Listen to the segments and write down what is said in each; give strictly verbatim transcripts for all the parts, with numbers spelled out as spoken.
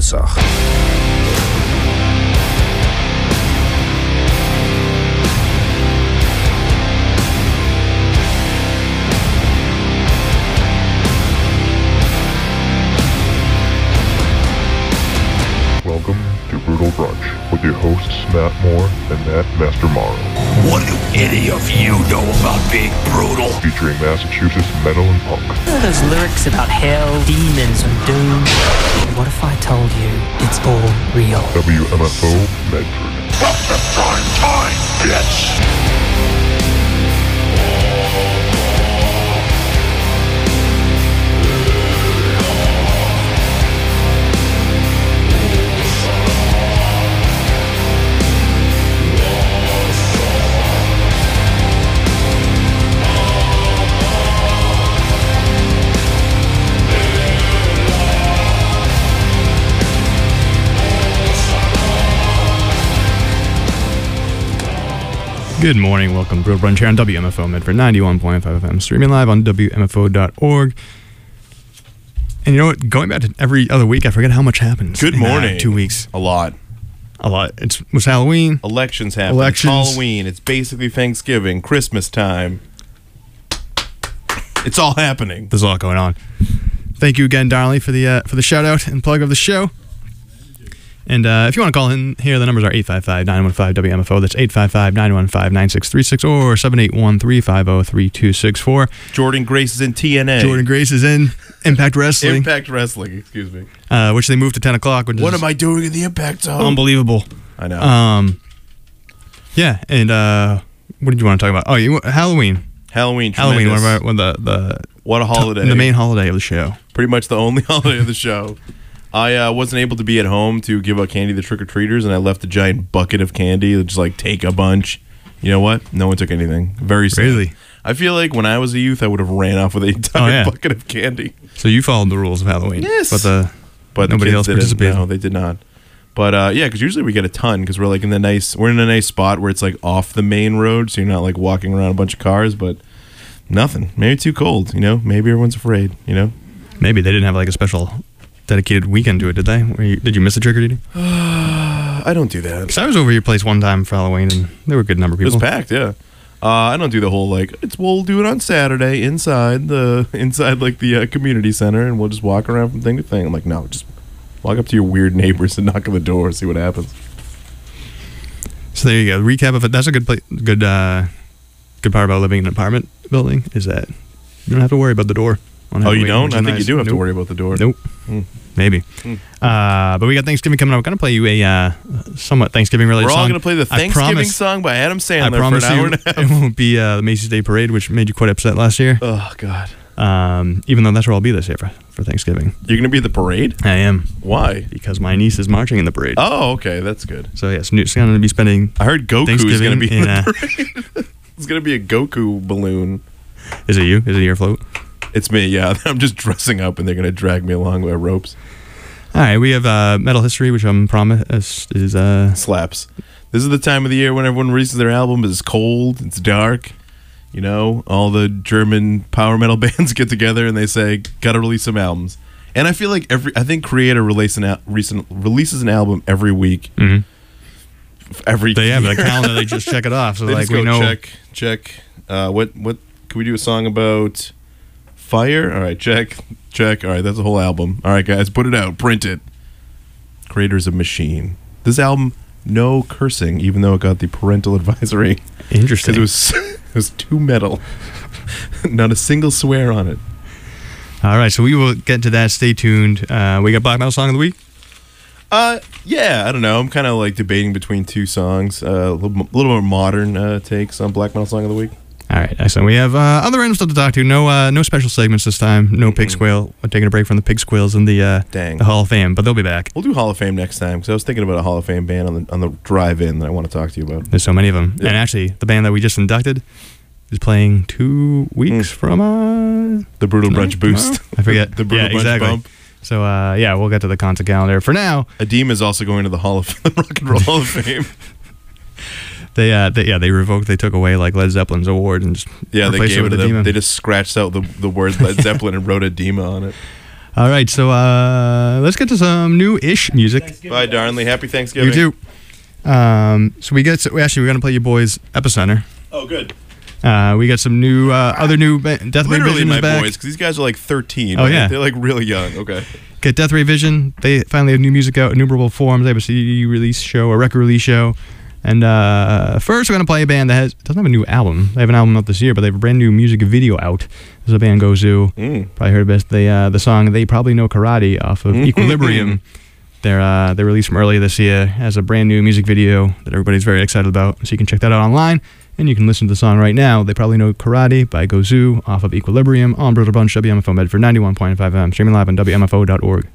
Pesach. Welcome to Brutal Brunch with your hosts Matt Moore and Matt Master Morrow. What do any of you know about being brutal? Featuring Massachusetts metal and punk. Those lyrics about hell, demons, and doom. What if I told you it's all real? W M F O Medford. What's the prime time, bitch? Good morning, welcome to Brutal Brunch here on W M F O Medford ninety-one point five F M, streaming live on W M F O dot org. And you know what, going back to every other week, I forget how much happens. Good in, morning. Uh, two weeks. A lot. A lot. It's, it was Halloween. Elections happen. Elections. It's Halloween. It's basically Thanksgiving, Christmas time. It's all happening. There's a lot going on. Thank you again, Darley, for the uh, for the shout out and plug of the show. And uh, if you want to call in here, the numbers are eight five five, nine one five, W M F O. That's eight five five, nine one five, nine six three six or seven eight one, three five zero, three two six four. Jordan Grace is in T N A. Jordan Grace is in Impact Wrestling. Impact Wrestling, excuse me. Uh, which they moved to ten o'clock. Which What is am I doing in the Impact Zone? unbelievable. I know. Um, yeah, and uh, what did you want to talk about? Oh, you, Halloween. Halloween, Halloween, one tremendous. of our, one of the, the What a holiday. the main holiday of the show. Pretty much the only holiday of the show. I uh, wasn't able to be at home to give out candy to the trick-or-treaters, and I left a giant bucket of candy, just like take a bunch. You know what? No one took anything. Very sad. Really? I feel like when I was a youth, I would have ran off with a entire Oh, yeah. bucket of candy. So you followed the rules of Halloween. Yes. But the But the nobody kids else didn't. participated. No, they did not. But uh, yeah, because usually we get a ton because we're like in the nice, we're in a nice spot where it's like off the main road, so you're not like walking around a bunch of cars. But nothing. Maybe too cold. You know. Maybe everyone's afraid. You know. Maybe they didn't have like a special dedicated weekend to it, did they? Were you, did you miss the trick-or-treating? I don't do that. Because I was over your place one time for Halloween, and there were a good number of It people. was packed. Yeah. Uh, I don't do the whole like it's. We'll do it on Saturday inside the inside like the uh, community center, and we'll just walk around from thing to thing. I'm like, no, just walk up to your weird neighbors and knock on the door, see what happens. So there you go. Recap of it. That's a good place. Good, uh, good part about living in an apartment building is that you don't have to worry about the door. on Oh, you Halloween, don't? which I is think nice. you do have Nope. to worry about the door. Nope. Mm. Maybe. Mm. Uh, but we got Thanksgiving coming up. We're going to play you a uh, somewhat Thanksgiving related We're song. all going to play the I Thanksgiving promise- song by Adam I Sandler for promise an hour you and a half. it won't be uh, the Macy's Day Parade, which made you quite upset last year. Oh God! Um, even though that's where I'll be this year for, for Thanksgiving. You're going to be at the parade? I am. Why? Because my niece is marching in the parade. Oh, okay, that's good. So yes, Newt's going to be spending I heard Goku's Thanksgiving going to be in in, uh, the parade. It's going to be a Goku balloon. Is it you? Is it your float? It's me, yeah. I'm just dressing up, and they're going to drag me along by ropes. All right, we have uh, Metal History, which I'm promised is uh, Slaps. This is the time of the year when everyone releases their album. It's cold. It's dark. You know, all the German power metal bands get together and they say, "Gotta release some albums." And I feel like every, I think Creator release an al- recent releases an album every week. Mhm. Every they have year. a calendar. They just check it off. So They like just we go know. check, check. Uh, what what can we do a song about? Fire. All right, check, check. All right, that's a whole album. All right, guys, put it out, print it. Creator's a machine. This album, no cursing, even though it got the parental advisory. Interesting. Because it was it was too metal. Not a single swear on it. All right, so we will get to that. Stay tuned. Uh, we got Black Metal Song of the Week. Uh, yeah, I don't know. I'm kind of like debating between two songs. Uh, a little, a little more modern uh, takes on Black Metal Song of the Week. All right, excellent. We have uh, other random stuff to talk to. No, uh, no special segments this time. No pig squeal. We're taking a break from the pig squeals and the uh, Dang. the Hall of Fame, but they'll be back. We'll do Hall of Fame next time because I was thinking about a Hall of Fame band on the on the drive-in that I want to talk to you about. There's so many of them, Yeah. and actually, the band that we just inducted is playing two weeks Mm. from uh, The Brutal tonight? Brunch Boost. Tomorrow? I forget. the Brutal yeah, Brunch exactly. Bump. So uh, yeah, we'll get to the concert calendar. For now, Adim is also going to the Hall of the Rock and Roll Hall of Fame. they, uh, they yeah they revoked. They took away like Led Zeppelin's award and just Yeah, they replaced gave it with to them. Edema. They just scratched out the, the word Led Zeppelin and wrote Edema on it. All right, so uh, let's get to some new-ish music. Bye, Darnley. Happy Thanksgiving. You too. Um, so we get to, actually we're gonna play you boys Epicenter. Oh, good. Uh, we got some new uh, other new ba- Death Ray Literally Vision my is back. boys, because these guys are like thirteen. Oh, right? yeah. They're like really young. Okay. Get Death Ray Vision. They finally have new music out, innumerable forms. They have a C D release show, a record release show. And uh, first, we're going to play a band that has doesn't have a new album. They have an album out this year, but they have a brand new music video out. There's a band, Gozu. Mm. Probably heard best. They, uh, the song They Probably Know Karate off of Equilibrium. They're, uh, they released from earlier this year as a brand new music video that everybody's very excited about. So you can check that out online. And you can listen to the song right now. They Probably Know Karate by Gozu off of Equilibrium on Brutal Brunch, W M F O Medford ninety-one point five F M, streaming live on W M F O dot org.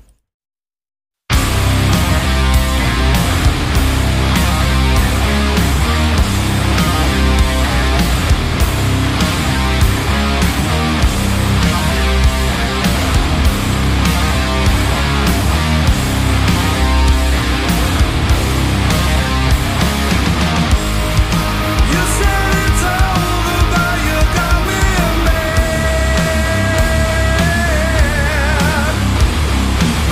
You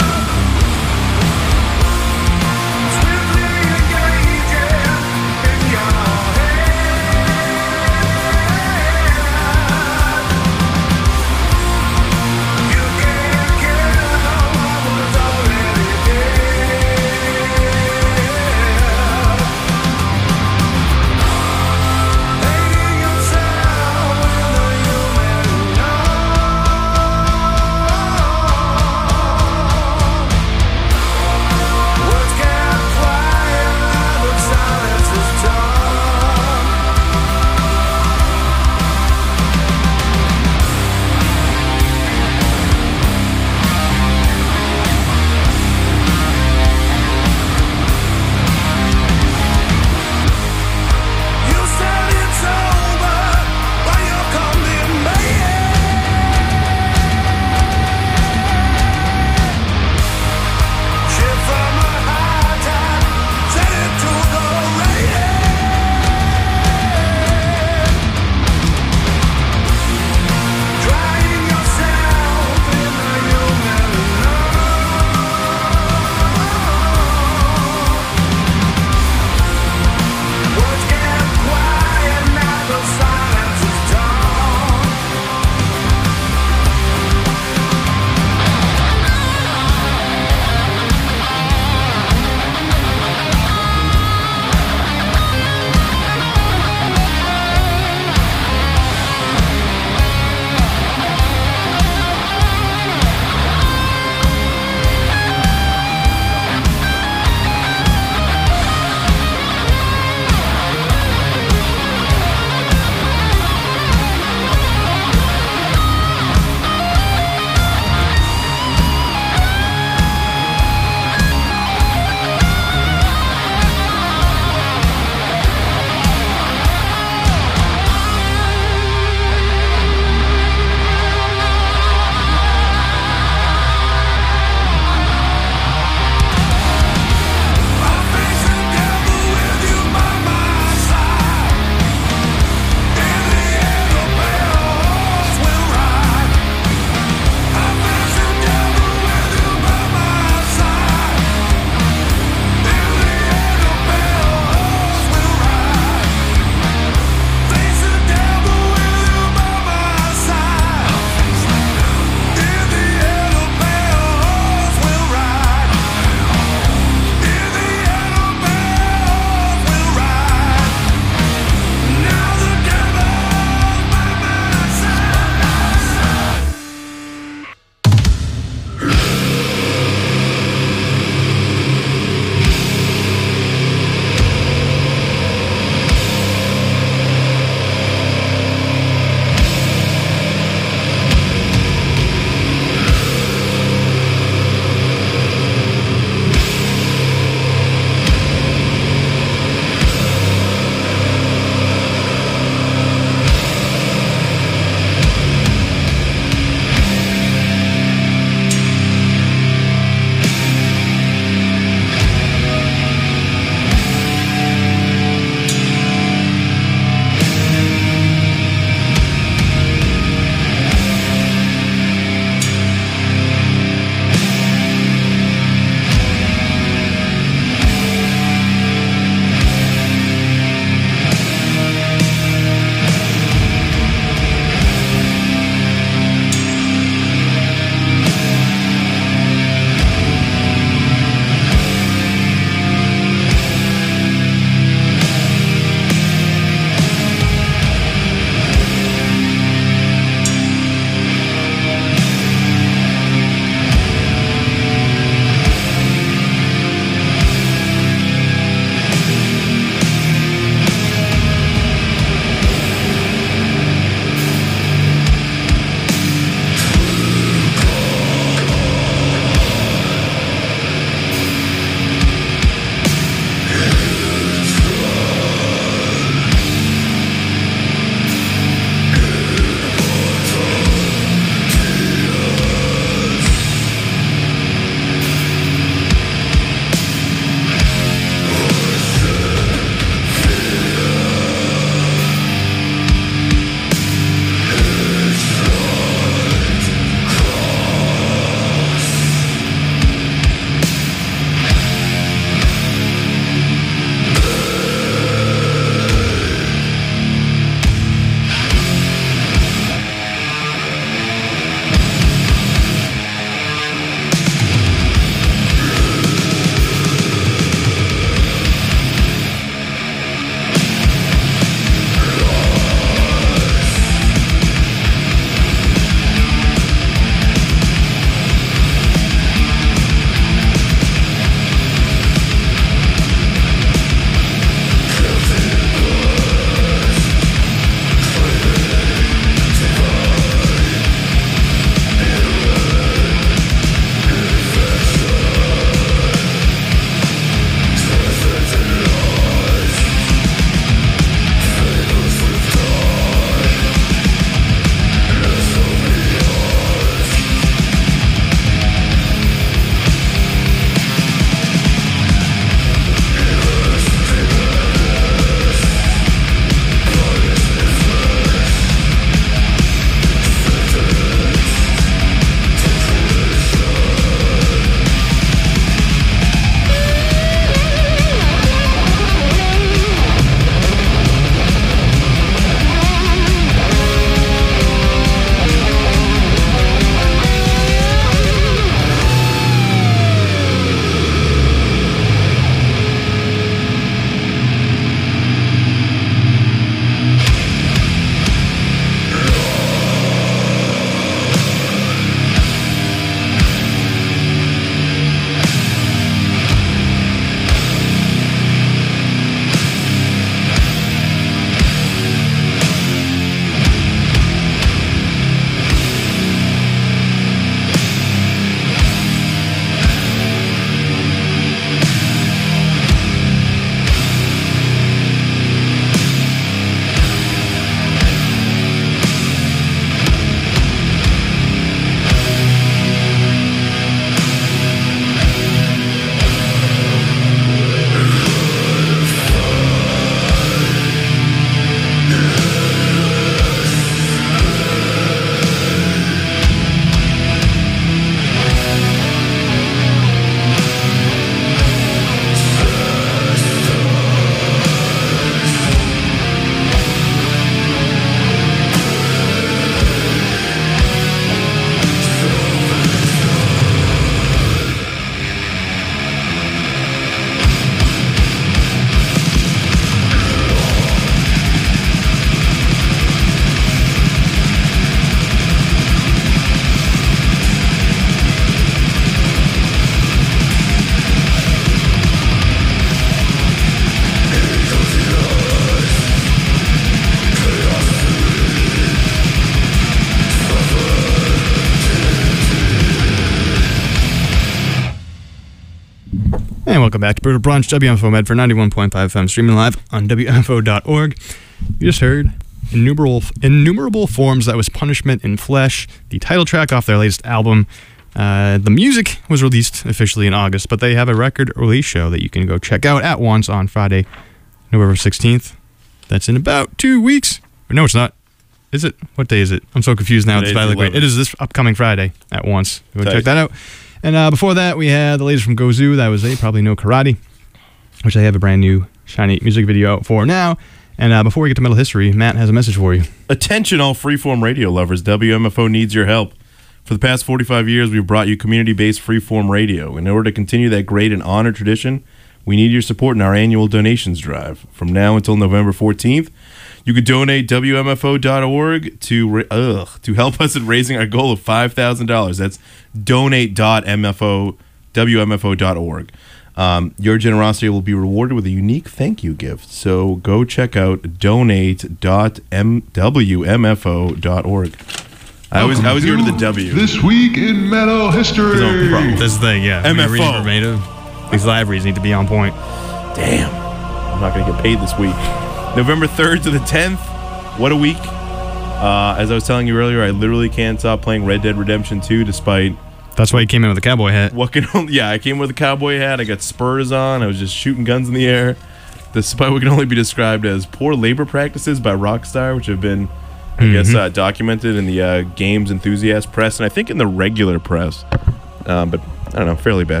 And welcome back to Brutal Brunch, W M F O Medford ninety-one point five F M, streaming live on W M F O dot org. You just heard Innumerable Innumerable Forms, that was Punishment in Flesh, the title track off their latest album. Uh, the music was released officially in August, but they have a record release show that you can go check out at once on Friday, November sixteenth. That's in about two weeks. Or no, it's not. Is it? What day is it? I'm so confused now. Today's It's the it is this upcoming Friday at once. Go Tight. check that out. And uh, before that, we had the latest from Gozu. That was a Probably No Karate, which I have a brand new shiny music video out for now. And uh, before we get to Metal History, Matt has a message for you. Attention, all freeform radio lovers. W M F O needs your help. For the past forty-five years, we've brought you community-based freeform radio. In order to continue that great and honored tradition, we need your support in our annual donations drive. From now until November fourteenth, you can donate W M F O dot org to ugh, to help us in raising our goal of five thousand dollars. That's donate dot M F O W M F O dot org. Um, your generosity will be rewarded with a unique thank you gift. So go check out donate dot W M F O dot org. I always, I always go to the W. This week in metal history. This thing, yeah. M F O. When you're reading verbatim, these libraries need to be on point. Damn. I'm not going to get paid this week. November third to the tenth. What a week. Uh, as I was telling you earlier, I literally can't stop playing Red Dead Redemption two despite That's why you came in with a cowboy hat. what can only, yeah, I came with a cowboy hat. I got spurs on. I was just shooting guns in the air. Despite what can only be described as poor labor practices by Rockstar, which have been, I Mm-hmm. guess, uh, documented in the uh, games enthusiast press, and I think in the regular press. Um, but, I don't know, fairly bad.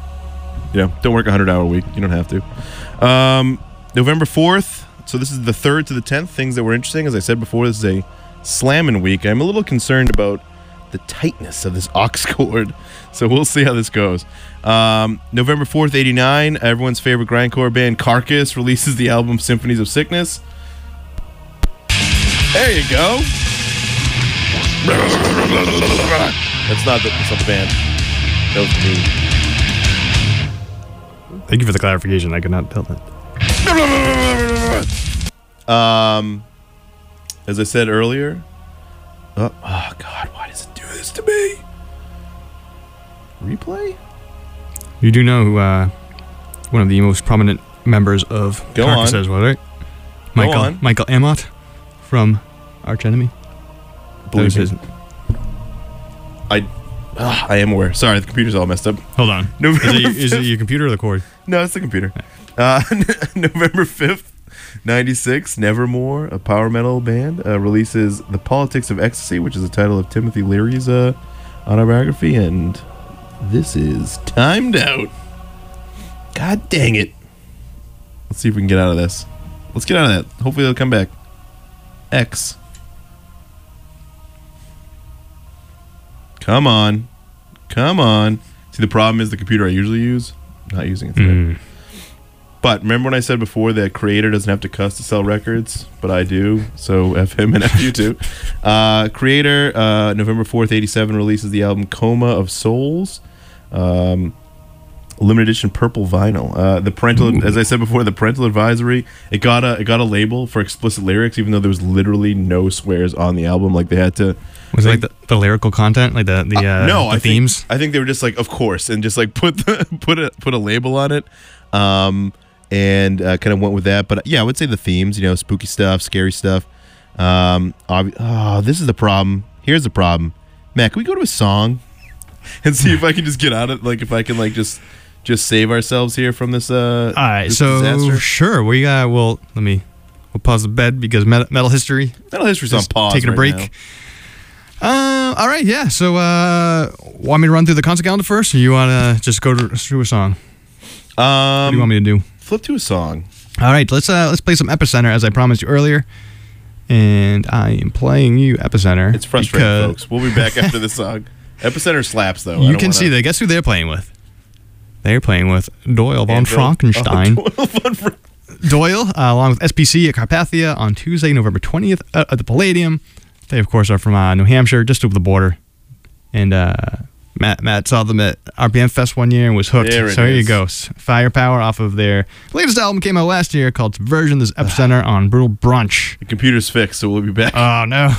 You know, don't work a hundred hour week. You don't have to. Um, November fourth. So this is the third to the tenth. Things that were interesting. As I said before, this is a slamming week. I'm a little concerned about the tightness of this aux cord. So we'll see how this goes. Um, November fourth, eighty-nine. Everyone's favorite grindcore band, Carcass, releases the album Symphonies of Sickness. There you go. That's not the, that's not the band. That was me. Thank you for the clarification. I could not tell that. Um, as I said earlier, oh, oh God, why does it do this to me? Replay? You do know who uh, one of the most prominent members of Go Carcass on. is, well, right? Michael on. Michael Amott from Arch Enemy. Believe That was me. his- I, ah, I am aware. Sorry, the computer's all messed up. Hold on. November Is it, your- is it your computer or the cord? No, it's the computer. Uh, November fifth, ninety-six, Nevermore, a power metal band, uh, releases The Politics of Ecstasy, which is the title of Timothy Leary's uh, autobiography, and this is Timed Out. God dang it. Let's see if we can get out of this. Let's get out of that. Hopefully they'll come back. X. Come on. Come on. See, the problem is the computer I usually use, not using it today. Mm. But remember when I said before that Creator doesn't have to cuss to sell records, but I do, so F him and F you too. Uh, Creator, uh, November fourth, eighty-seven, releases the album Coma of Souls. Um, limited edition purple vinyl. Uh, the parental, Ooh. as I said before, the parental advisory, it got a it got a label for explicit lyrics, even though there was literally no swears on the album. Like they had to. Was it like the, the lyrical content, like the the uh, no, the I themes? Think, I think they were just like, of course, and just like put the put a put a label on it, um, and uh, kind of went with that. But yeah, I would say the themes, you know, spooky stuff, scary stuff. Um, obvi- oh, this is the problem. Here's the problem, Matt. Can we go to a song and see if I can just get out of like if I can like just just save ourselves here from this? Uh, All right, this so disaster? sure, we got. Well, let me. We'll pause the bed because metal, metal history. Metal history's on Just pause. taking a right break. now. Uh, all right, yeah. So, uh, want me to run through the concert calendar first, or you want to just go to, through a song? What Um, do you want me to do? flip to a song. All right, let's uh, let's play some Epicenter as I promised you earlier, and I am playing you Epicenter. It's frustrating, because folks. We'll be back after the song. Epicenter slaps though. I You don't can wanna- see that. Guess who they're playing with? They're playing with Doyle von Anvil. Frankenstein. Oh, Doyle von Fra- Doyle, uh, along with S P C at Carpathia on Tuesday, November twentieth uh, at the Palladium. They, of course, are from uh, New Hampshire, just over the border. And uh, Matt Matt saw them at R P M Fest one year and was hooked. There it so here you is. go. S- Firepower off of their latest album came out last year called Subversion. This is Epicenter on Brutal Brunch. The computer's fixed, so we'll be back. Oh, no.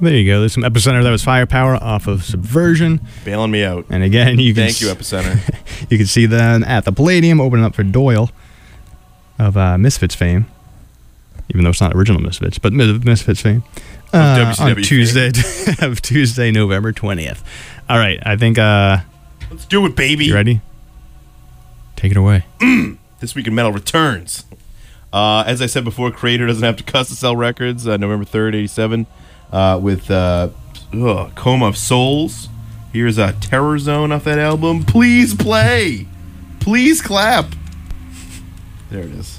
There you go. There's some Epicenter. That was Firepower off of Subversion. Bailing me out. And again, you can Thank you, Epicenter. You can see them at the Palladium opening up for Doyle of uh, Misfits fame. Even though it's not original Misfits, but Misfits fame. Uh, W C W on Tuesday, of Tuesday, November twentieth. All right, I think... Uh, Let's do it, baby. You ready? Take it away. This Week in Metal returns. Uh, as I said before, Creator doesn't have to cuss to sell records. Uh, November third, eighty-seven, uh, with uh, ugh, Coma of Souls. Here's a Terror Zone off that album. Please play. Please clap. There it is.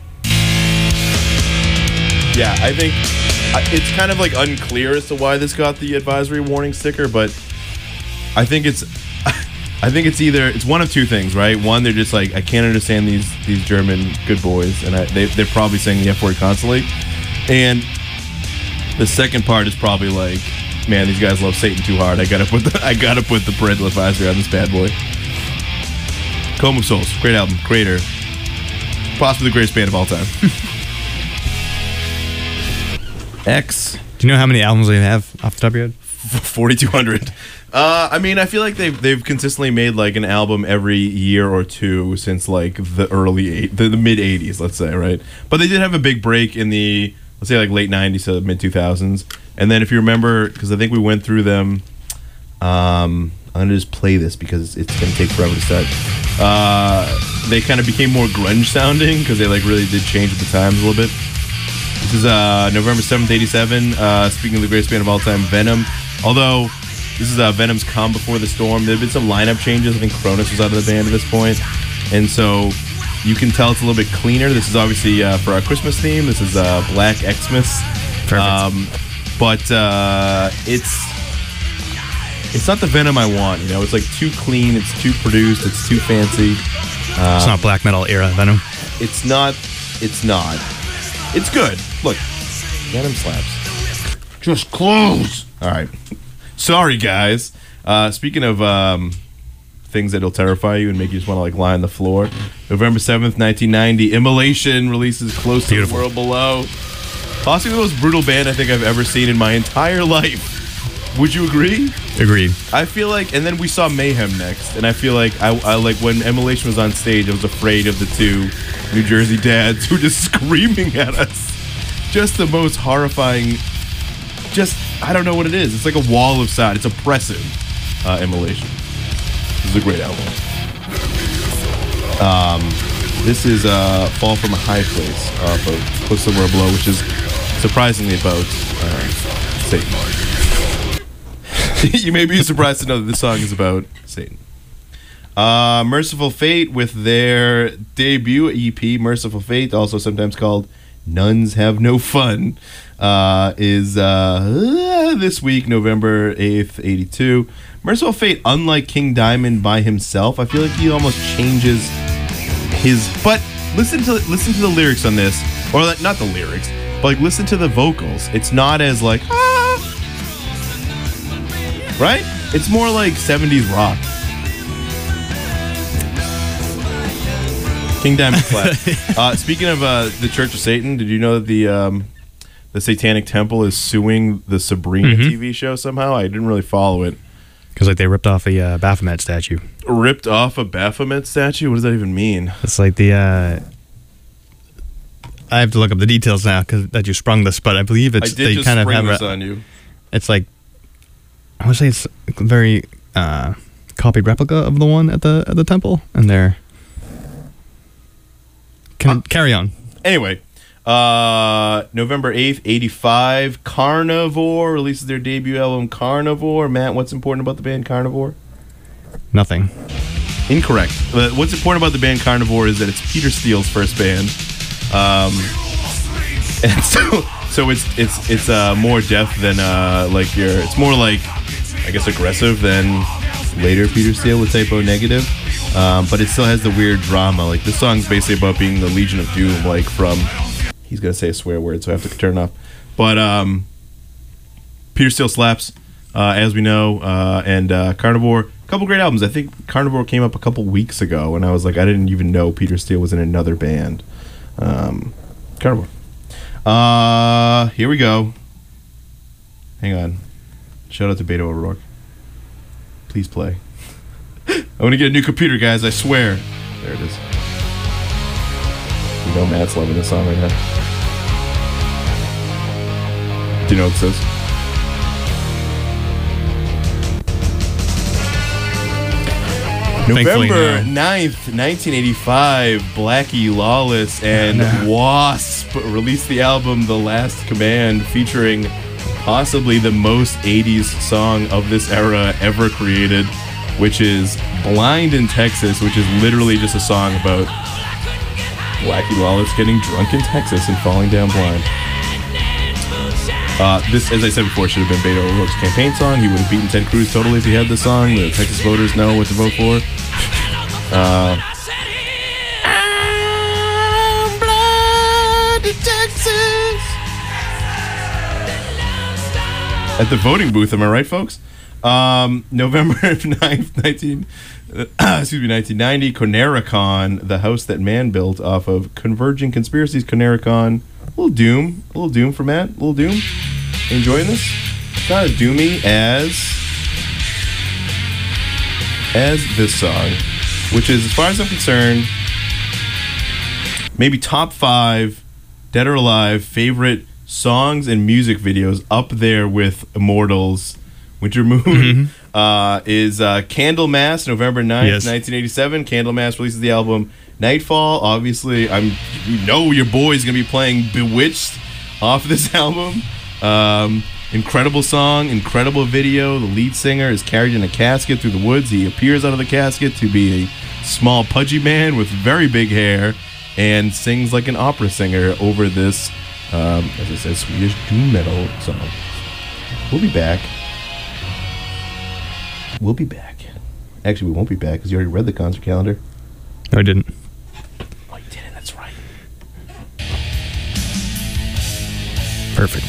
Yeah, I think uh, it's kind of like unclear as to why this got the advisory warning sticker, but I think it's I think it's either it's one of two things, right? One, they're just like, I can't understand these these German good boys, and I, they they're probably saying the F word constantly. And the second part is probably like, man, these guys love Satan too hard. I gotta put the I gotta put the parental advisory on this bad boy. Coma of Souls, great album, Creator, possibly the greatest band of all time. X. Do you know how many albums they have off the top of your head? forty-two hundred. Uh, I mean, I feel like they've they've consistently made like an album every year or two since like the early eight, the, the mid eighties, let's say, right? But they did have a big break in the let's say like late nineties to mid two thousands, and then if you remember, because I think we went through them. Um, I'm gonna just play this because it's gonna take forever to start. Uh, they kind of became more grunge sounding because they like really did change with the times a little bit. This is uh, November seventh, eighty-seven. Uh, speaking of the greatest band of all time, Venom. Although this is uh, Venom's Calm Before the Storm. There have been some lineup changes. I think Cronus was out of the band at this point. And so you can tell it's a little bit cleaner. This is obviously uh, for our Christmas theme. This is uh, Black Xmas. Perfect. Um, but uh, it's it's not the Venom I want. You know, it's like too clean. It's too produced. It's too fancy. Uh, It's not black metal era Venom. It's not. It's not. It's good. Look, Venom slaps. Just close. All right. Sorry, guys. Uh, speaking of um, things that'll terrify you and make you just want to like lie on the floor, November seventh, nineteen ninety, Immolation releases Close to Beautiful. the World Below. Possibly the most brutal band I think I've ever seen in my entire life. Would you agree? Agreed. I feel like, and then we saw Mayhem next, and I feel like I, I like when Immolation was on stage, I was afraid of the two New Jersey dads who were just screaming at us. Just the most horrifying. Just I don't know what it is. It's like a wall of sound. It's oppressive. Uh, Immolation. This is a great album. Um, this is uh, Fall from a High Place off of Close to the World Below, which is surprisingly about uh, Satan. You may be surprised to know that this song is about Satan. Uh, Merciful Fate with their debut E P, Merciful Fate, also sometimes called Nuns Have No Fun, uh, is uh, this week, November eighth, eighty-two. Merciful Fate, unlike King Diamond by himself, I feel like he almost changes his... But listen to listen to the lyrics on this, or like, not the lyrics, but like listen to the vocals. It's not as like... Ah, right? It's more like seventies rock. King Diamond flat. uh, speaking of uh, the Church of Satan, did you know that the um, the Satanic Temple is suing the Sabrina Mm-hmm. T V show somehow? I didn't really follow it. Because like they ripped off a uh, Baphomet statue. Ripped off a Baphomet statue? What does that even mean? It's like the... Uh, I have to look up the details now because that you sprung this, but I believe it's I did they just kind of spring have this a, on you. It's like I would say it's a very uh, copied replica of the one at the at the temple, and they're can Uh, carry on. Anyway, uh, November eighth, eighty-five, Carnivore releases their debut album, Carnivore. Matt, what's important about the band Carnivore? Nothing. Incorrect. But what's important about the band Carnivore is that it's Peter Steele's first band. Um, and so, so it's it's it's uh, more death than uh, like your. It's more like, I guess, aggressive than later Peter Steele with Typo Negative. Um, but it still has the weird drama. Like this song's basically about being the Legion of Doom. Like from, he's gonna say a swear word, so I have to turn it off. But um, Peter Steele slaps, uh, as we know, uh, and uh, Carnivore. A couple great albums. I think Carnivore came up a couple weeks ago, and I was like, I didn't even know Peter Steele was in another band. Um, Carnivore. Uh, here we go. Hang on. Shout out to Beto O'Rourke. Please play. I'm gonna get a new computer, guys. I swear. There it is. You know Matt's loving this song right now. Do you know what it says? Thankfully, November no. ninth, nineteen eighty-five, Blackie Lawless and No. Wasp released the album The Last Command, featuring possibly the most eighties song of this era ever created, which is Blind in Texas, which is literally just a song about Blackie Lawless getting drunk in Texas and falling down blind. Uh, this, as I said before, should have been Beto O'Rourke's campaign song. He would have beaten Ted Cruz totally if he had this song. The Texas voters know what to vote for. Uh, I'm blind in Texas. At the voting booth, am I right, folks? Um, November ninth, nineteen, uh, excuse me, nineteen ninety, Conericon, the house that man built off of Converging Conspiracies. Conericon, a little Doom, a little Doom for Matt, a little Doom. Enjoying this? It's not as doomy as as this song, which is, as far as I'm concerned, maybe top five Dead or Alive favorite songs and music videos, up there with Immortals. Winter Moon mm-hmm. uh, is uh, Candlemass, November ninth, yes. nineteen eighty-seven. Candlemass releases the album Nightfall. Obviously, I'm you know your boy's going to be playing Bewitched off this album. Um, incredible song, incredible video. The lead singer is carried in a casket through the woods. He appears out of the casket to be a small, pudgy man with very big hair and sings like an opera singer over this, um, as I said, Swedish doom metal song. We'll be back. We'll be back. Actually, we won't be back because you already read the concert calendar. No, I didn't. Oh, you didn't. That's right. Perfect.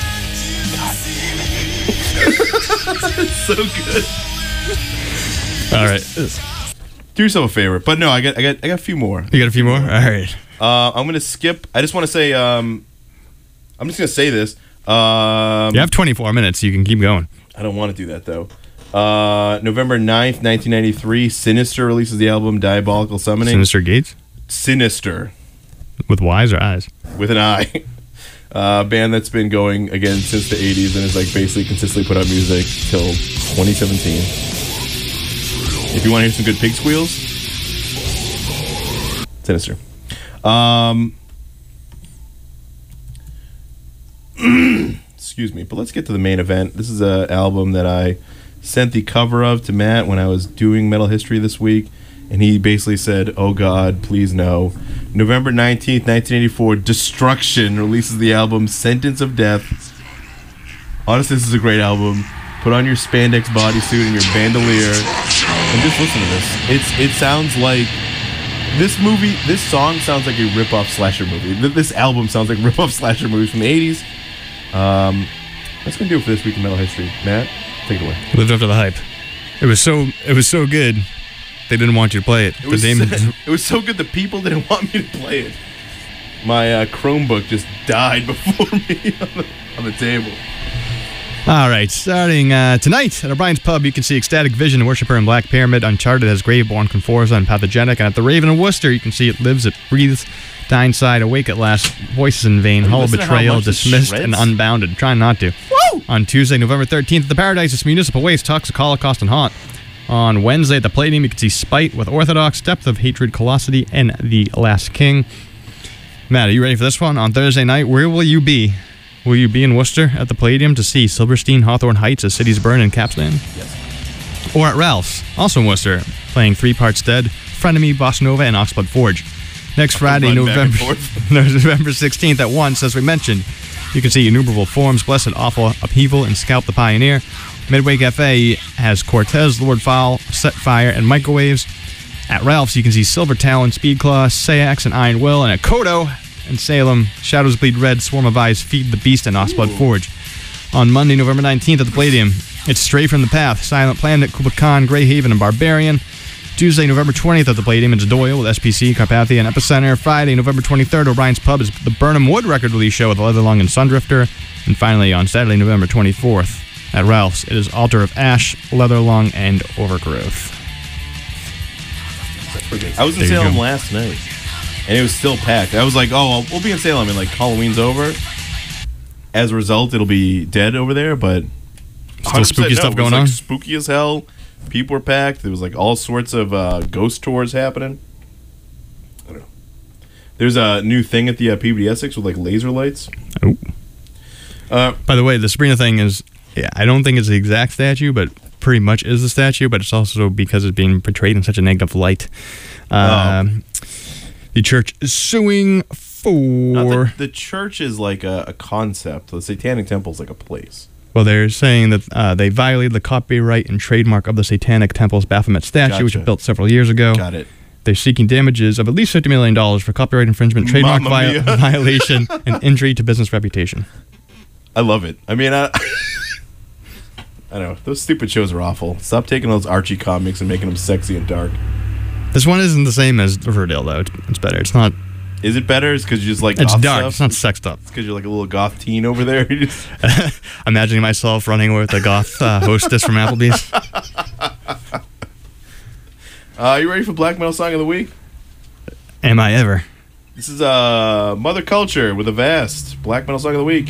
It's so good. All right. Do yourself a favor, but no, I got, I got, I got a few more. You got a few more? All right. Uh, I'm gonna skip. I just want to say. Um, I'm just gonna say this. Um, you have twenty-four minutes. So you can keep going. I don't want to do that though. Uh, November ninth, nineteen ninety-three, Sinister releases the album Diabolical Summoning. Sinister Gates? Sinister. With Y's or I's? With an I. Uh, band that's been going again since the eighties and has like basically consistently put out music till twenty seventeen. If you want to hear some good pig squeals, Sinister. Um, excuse me, but let's get to the main event. This is an album that I sent the cover of to Matt when I was doing Metal History this week, and he basically said, oh God, please no. November nineteenth, nineteen eighty-four, Destruction releases the album Sentence of Death. Honestly, this is a great album. Put on your spandex bodysuit and your bandolier and just listen to this. It's It sounds like this movie, this song sounds like a rip-off slasher movie. This album sounds like rip-off slasher movies from the eighties. Um, that's going to do it for this week in Metal History. Matt, take it away. Lived up to the hype. It was so it was so good, they didn't want you to play it. It was, Damon, so, it was so good the people didn't want me to play it. My uh, Chromebook just died before me on the, on the table. All right, starting uh, tonight at O'Brien's Pub, you can see Ecstatic Vision, Worshipper in Black Pyramid, Uncharted as Graveborn, Conforza, and Pathogenic. And at the Raven in Worcester, you can see It Lives, It Breathes, Dying Side, Awake at Last, Voices in Vain, Hollow Betrayal, Dismissed, and Unbounded. Trying not to. Woo! On Tuesday, November thirteenth, at the Paradises, Municipal Waste, Toxic Holocaust, and Haunt. On Wednesday at the Palladium, you can see Spite with Orthodox, Depth of Hatred, Colossity, and The Last King. Matt, are you ready for this one? On Thursday night, where will you be? Will you be in Worcester at the Palladium to see Silverstein, Hawthorne Heights, As Cities Burn, and Capstan? Yes. Or at Ralph's, also in Worcester, playing Three Parts Dead, Frenemy, Bossa Nova, and Oxblood Forge. Next Friday, November November sixteenth at once, as we mentioned, you can see Innumerable Forms, Blessed Awful Upheaval, and Scalp the Pioneer. Midway Cafe has Cortez, Lord Fowl, Set Fire, and Microwaves. At Ralph's, you can see Silver Talon, Speedclaw, Sayax, and Iron Will. And at Kodo in Salem, Shadows Bleed Red, Swarm of Eyes, Feed the Beast, and Oxblood Forge. On Monday, November nineteenth at the Palladium, it's Stray from the Path, Silent Planet, Kublai Khan, Grey Haven, and Barbarian. Tuesday, November twentieth at the Palladium, it's Doyle with S P C, Carpathia, and Epicenter. Friday, November twenty-third, O'Brien's Pub is the Burnham Wood record release show with Leatherlung and Sundrifter. And finally, on Saturday, November twenty-fourth, at Ralph's, it is Altar of Ash, Leatherlung, and Overgrowth. I was in There you Salem go. last night, and it was still packed. I was like, oh, we'll be in Salem, and like Halloween's over. As a result, it'll be dead over there, but Still spooky no, stuff it was, going like, on? Spooky as hell. People were packed. There was like all sorts of uh, ghost tours happening. I don't know. There's a new thing at the uh, P B D Essex with like laser lights. Oh. Uh, By the way, the Sabrina thing is, yeah, I don't think it's the exact statue, but pretty much is the statue, but it's also because it's being portrayed in such a negative light. Um, The church is suing for... not the, the church is like a, a concept. The Satanic Temple is like a place. Well, they're saying that uh, they violated the copyright and trademark of the Satanic Temple's Baphomet statue, which Gotcha. was built several years ago. Got it. They're seeking damages of at least fifty million dollars for copyright infringement, trademark Mamma vi- mia. violation, and injury to business reputation. I love it. I mean, I, I don't know. Those stupid shows are awful. Stop taking those Archie comics and making them sexy and dark. This one isn't the same as Riverdale, though. It's, it's better. It's not... Is it better? It's because you just like It's goth dark. stuff? It's not sexed up. It's because you're like a little goth teen over there. You just, Imagining myself running with a goth uh, hostess from Applebee's. uh, you ready for Black Metal Song of the Week? Am I ever? This is uh, Mother Culture with a Vast. Black Metal Song of the Week.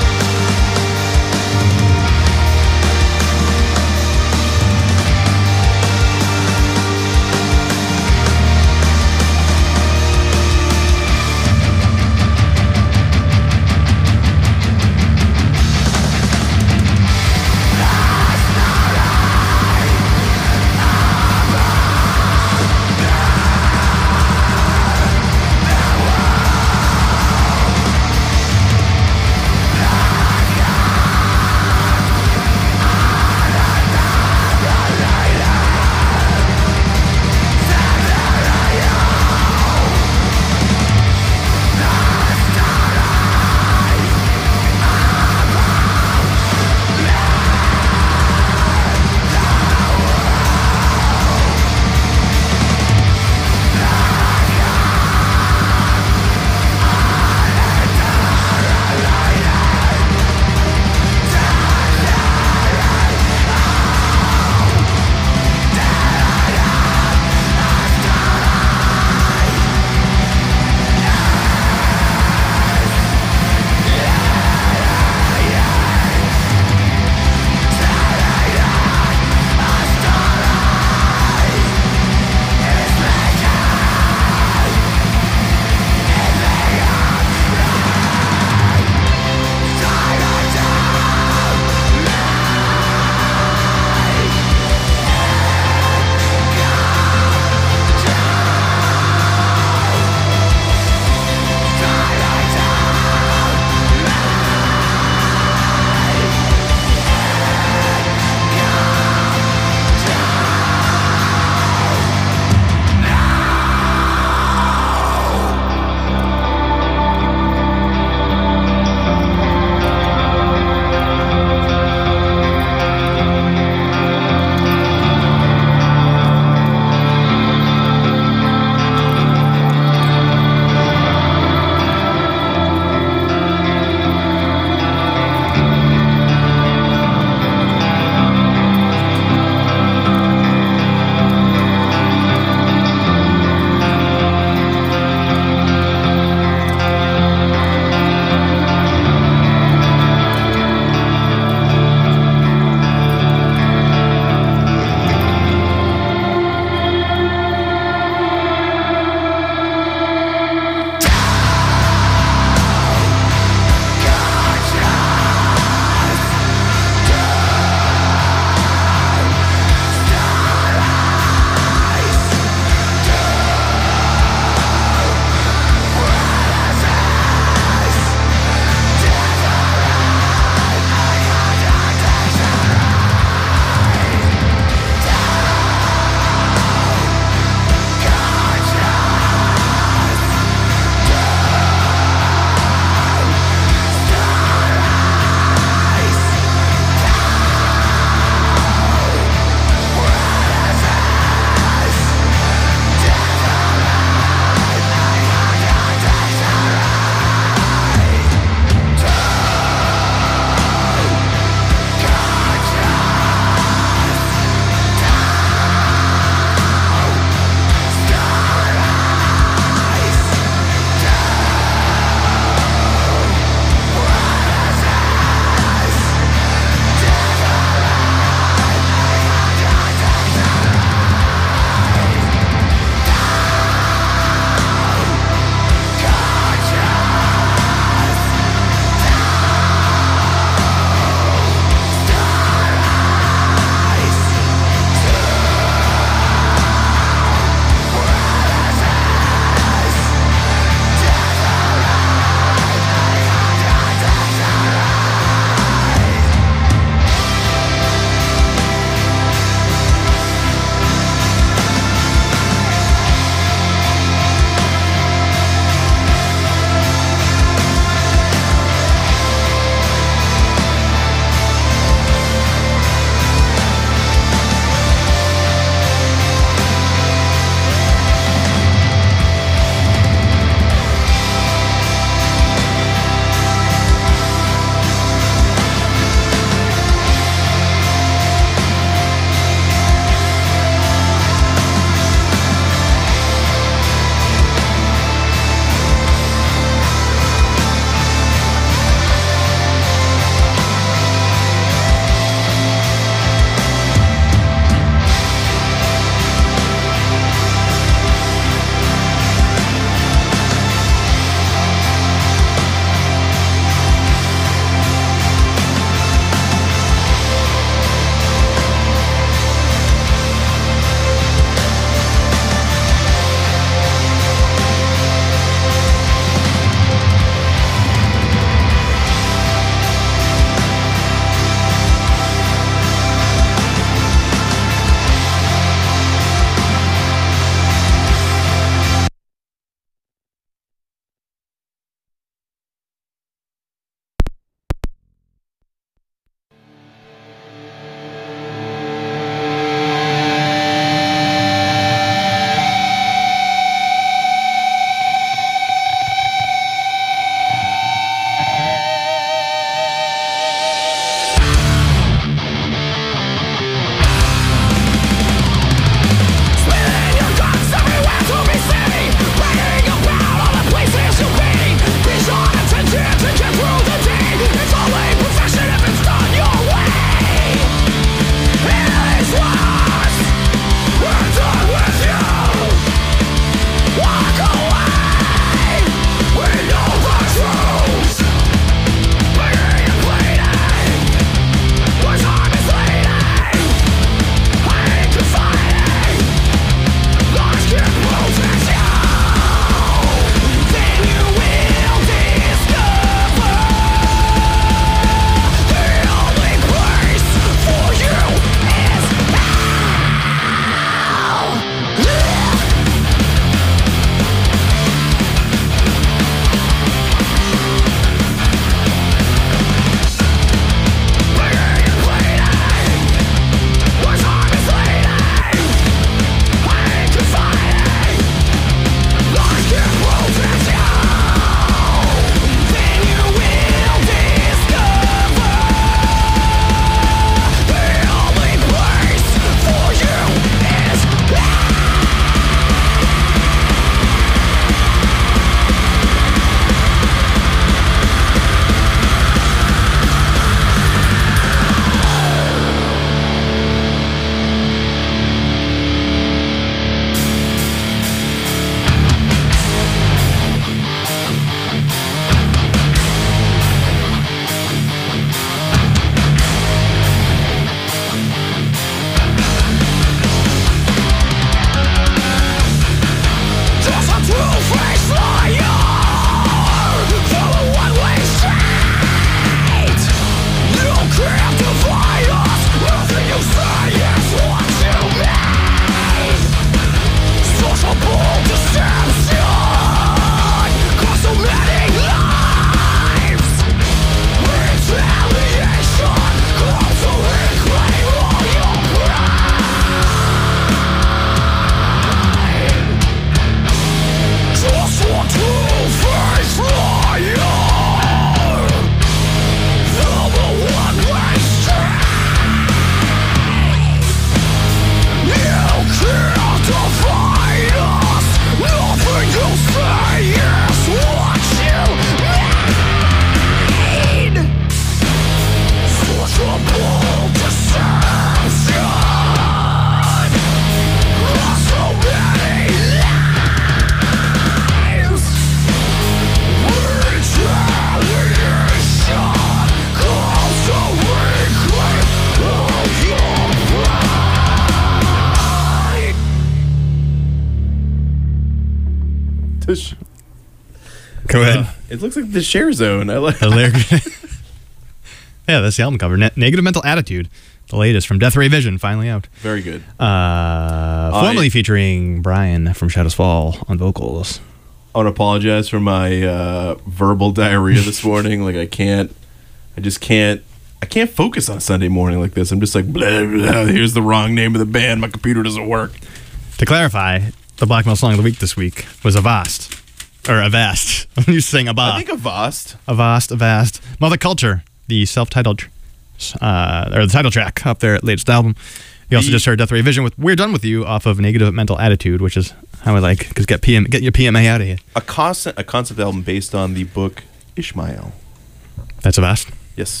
the sh- Go ahead. uh, it looks like the Share Zone. I like. Hilarious. Yeah, that's the album cover. Ne- Negative Mental Attitude, the latest from Death Ray Vision, finally out. Very good. Uh, formerly I- featuring Brian from Shadows Fall on vocals. I want to apologize for my uh, verbal diarrhea this morning. Like I can't, I just can't, I can't focus on a Sunday morning like this. I'm just like, blah, blah, here's the wrong name of the band. My computer doesn't work. To clarify, the Black Metal song of the week this week was Avast. Or Avast. I'm used to saying Abba. I think Avast. Avast, Avast. Mother Culture, the self-titled, uh, or the title track up their latest album. You also The- just heard Death Ray Vision with We're Done With You off of Negative Mental Attitude, which is how I like, because get P M, get your P M A out of here. A concept, a concept album based on the book Ishmael. That's Avast. Yes.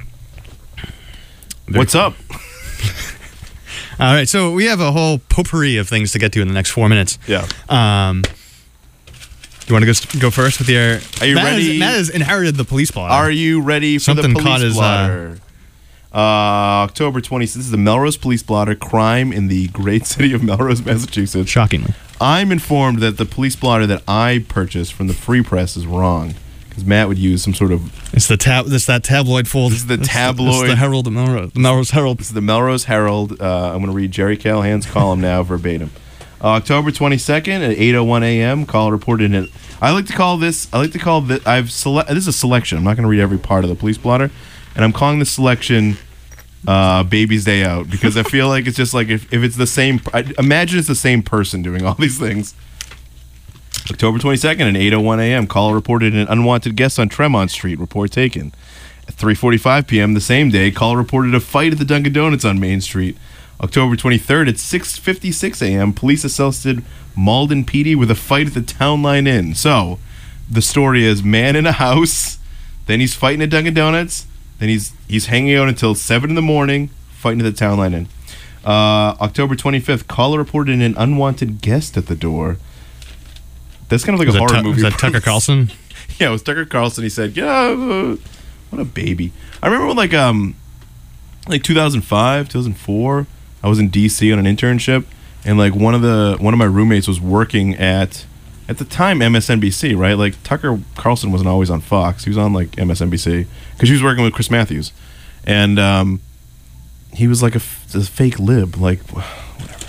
Very What's up? All right, so we have a whole potpourri of things to get to in the next four minutes. Yeah. Um, you want to go go first with your? Are you Matt ready? Has, Matt has inherited the police blotter. Are you ready for Something the caught police his, uh, blotter? Uh, October twentieth. This is the Melrose Police Blotter, crime in the great city of Melrose, Massachusetts. Shockingly. I'm informed that the police blotter that I purchased from the Free Press is wrong. Because Matt would use some sort of... It's the tab. This that tabloid fold. This is the This tabloid- This is the Herald of Melrose. The Melrose Herald. This is the Melrose Herald. Uh, I'm going to read Jerry Callahan's column now verbatim. Uh, October twenty-second at eight oh one a.m. Caller reported it. I like to call this... I like to call this... I've select. This is a selection. I'm not going to read every part of the police blotter. And I'm calling this selection... Uh, Baby's Day Out, because I feel like it's just like if, if it's the same, I imagine it's the same person doing all these things. October twenty-second at eight oh one a.m. Caller reported an unwanted guest on Tremont Street. Report taken. At three forty-five p.m. the same day, caller reported a fight at the Dunkin' Donuts on Main Street. October twenty-third at six fifty-six a.m. police assaulted Malden P D with a fight at the Town Line Inn. So, the story is man in a house, then he's fighting at Dunkin' Donuts, then he's he's hanging out until seven in the morning, fighting at the Town Line Inn. Uh, October twenty-fifth, caller reported an unwanted guest at the door. That's kind of like Was a that horror Tu- movie. was that Tucker Carlson? Yeah, it was Tucker Carlson. He said, "Yeah, uh, what a baby." I remember when, like, um, like two thousand five, two thousand four, I was in D C on an internship, and like one of the one of my roommates was working at, at the time M S N B C, right? Like Tucker Carlson wasn't always on Fox; he was on like M S N B C because he was working with Chris Matthews, and um, he was like a, f- a fake lib, like whatever.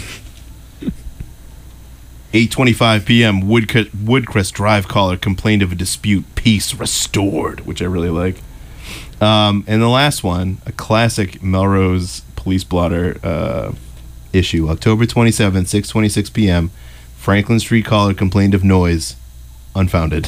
eight twenty-five p.m. Woodcrest, Woodcrest Drive caller complained of a dispute. Peace restored, which I really like. Um, and the last one, a classic Melrose police blotter uh, issue. October twenty-seventh, six twenty-six p.m. Franklin Street caller complained of noise. Unfounded.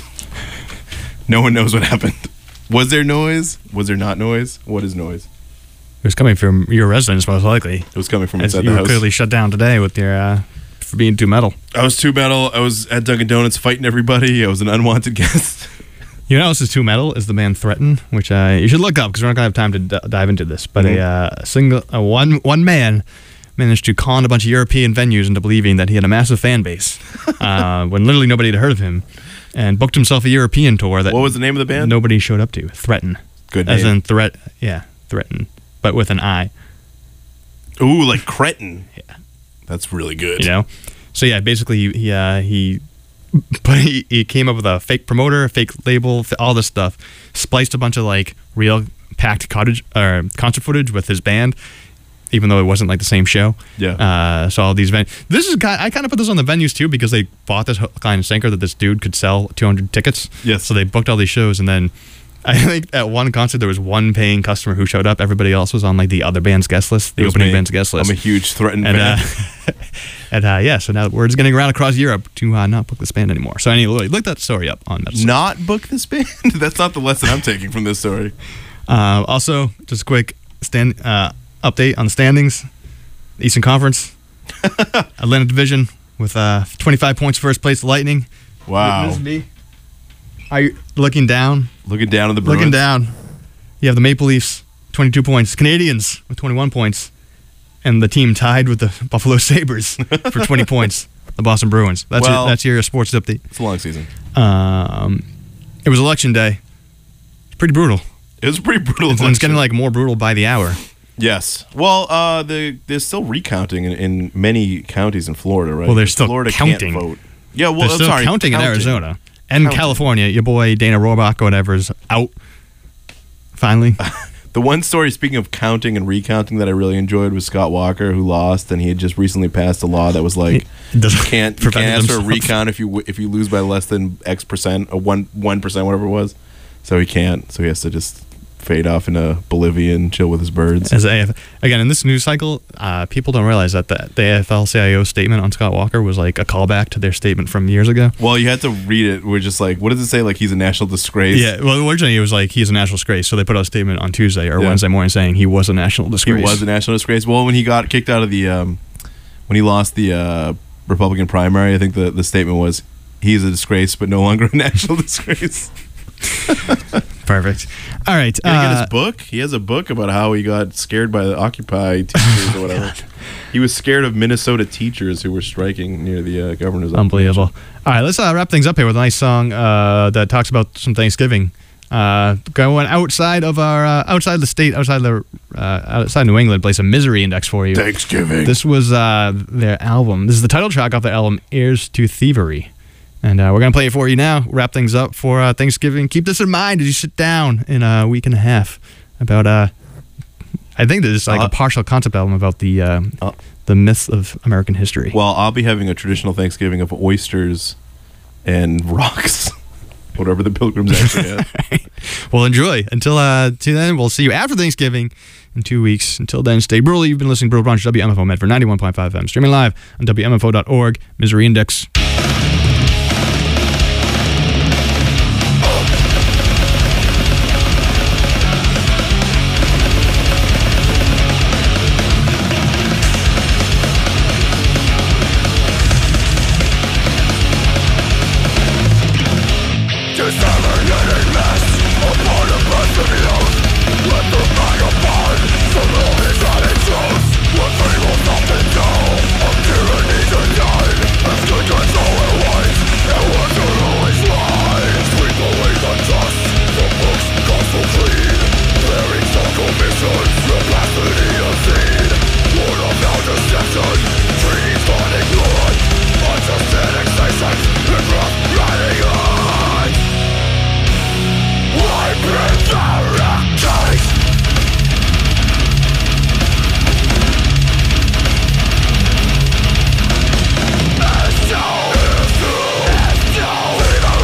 No one knows what happened. Was there noise? Was there not noise? What is noise? It was coming from your residence, most likely. It was coming from As inside you the were house. clearly shut down today with your uh, for being too metal. I was too metal. I was at Dunkin' Donuts fighting everybody. I was an unwanted guest. You know what else is too metal is the band Threaten, which uh, you should look up because we're not gonna have time to d- dive into this. But Mhm. a uh, single, a one one man managed to con a bunch of European venues into believing that he had a massive fan base uh, when literally nobody had heard of him, and booked himself a European tour that What was the name of the band? nobody showed up to. Threaten, Good as name. in threat, yeah, Threaten, but with an I. Ooh, like Cretin. Yeah. That's really good. You know, so yeah, basically he he uh, he, but he, he came up with a fake promoter, a fake label, f- all this stuff, spliced a bunch of like real packed cottage or concert footage with his band, even though it wasn't like the same show. Yeah. Uh, so all these ven- this is kind I kind of put this on the venues too because they bought this hook, line and sinker that this dude could sell two hundred tickets. Yes. So they booked all these shows, and then I think at one concert there was one paying customer who showed up. Everybody else was on like the other band's guest list, the It was opening me. band's guest list. I'm a huge Threatened And, fan. uh, and uh, yeah, so now word's getting around across Europe to uh, not book this band anymore. So anyway, look that story up on Metal Source. Not book this band? That's not the lesson I'm taking from this story. Uh, also, just a quick stand uh, update on the standings. Eastern Conference, Atlantic Division with uh, twenty-five points, first place Lightning. Wow. This is me. Are you looking down? Looking down at the Bruins. Looking down. You have the Maple Leafs, twenty-two points. Canadians with twenty-one points. And the team tied with the Buffalo Sabres for twenty points. The Boston Bruins. That's, Well- your, that's your sports update. It's a long season. Um, it was election day. It's pretty brutal. It was a pretty brutal. It's, it's getting like more brutal by the hour. Yes. Well, uh, the, there's still recounting in, in many counties in Florida, right? Well, they're still Florida counting. can't vote. Yeah, well, They're I'm still sorry, counting, in counting. Arizona and Counting. California. Your boy Dana Rohrbach or whatever is out. Finally, The one story, speaking of counting and recounting, that I really enjoyed was Scott Walker, who lost, and he had just recently passed a law that was like He doesn't you can't you prevent can't ask for a himself. recount if you w- if you lose by less than X percent or one one percent, whatever it was. So he can't. So he has to just fade off into Bolivia and chill with his birds. as A F, again in this news cycle, uh, people don't realize that the, the A F L C I O statement on Scott Walker was like a callback to their statement from years ago. Well, you had to read it. We're just like, what does it say? Like he's a national disgrace. Yeah, well, originally it was like he's a national disgrace, so they put out a statement on Tuesday or Yeah. Wednesday morning saying he was a national He disgrace. was a national disgrace. Well, when he got kicked out of the, um, when he lost the uh, Republican primary, I think the, the statement was, he's a disgrace, but no longer a national disgrace. Perfect. All right. You gonna get uh, his book? He has a book about how he got scared by the Occupy teachers or whatever. He was scared of Minnesota teachers who were striking near the uh, governor's office. Unbelievable. All right, let's uh, wrap things up here with a nice song uh, that talks about some Thanksgiving. Uh, going outside of our uh, outside the state, outside the uh, outside New England, play some Misery Index for you. Thanksgiving. This was uh, their album. This is the title track off their album, Heirs to Thievery. And uh, we're going to play it for you now, wrap things up for uh, Thanksgiving. Keep this in mind as you sit down in a week and a half about, uh, I think this is like Uh, a partial concept album about the uh, uh, the myths of American history. Well, I'll be having a traditional Thanksgiving of oysters and rocks, whatever the pilgrims actually have. Well, enjoy. Until uh, till then, we'll see you after Thanksgiving in two weeks. Until then, stay brutal. You've been listening to Brutal Brunch, W M F O Medford ninety-one point five F M, streaming live on W M F O dot org. Misery Index.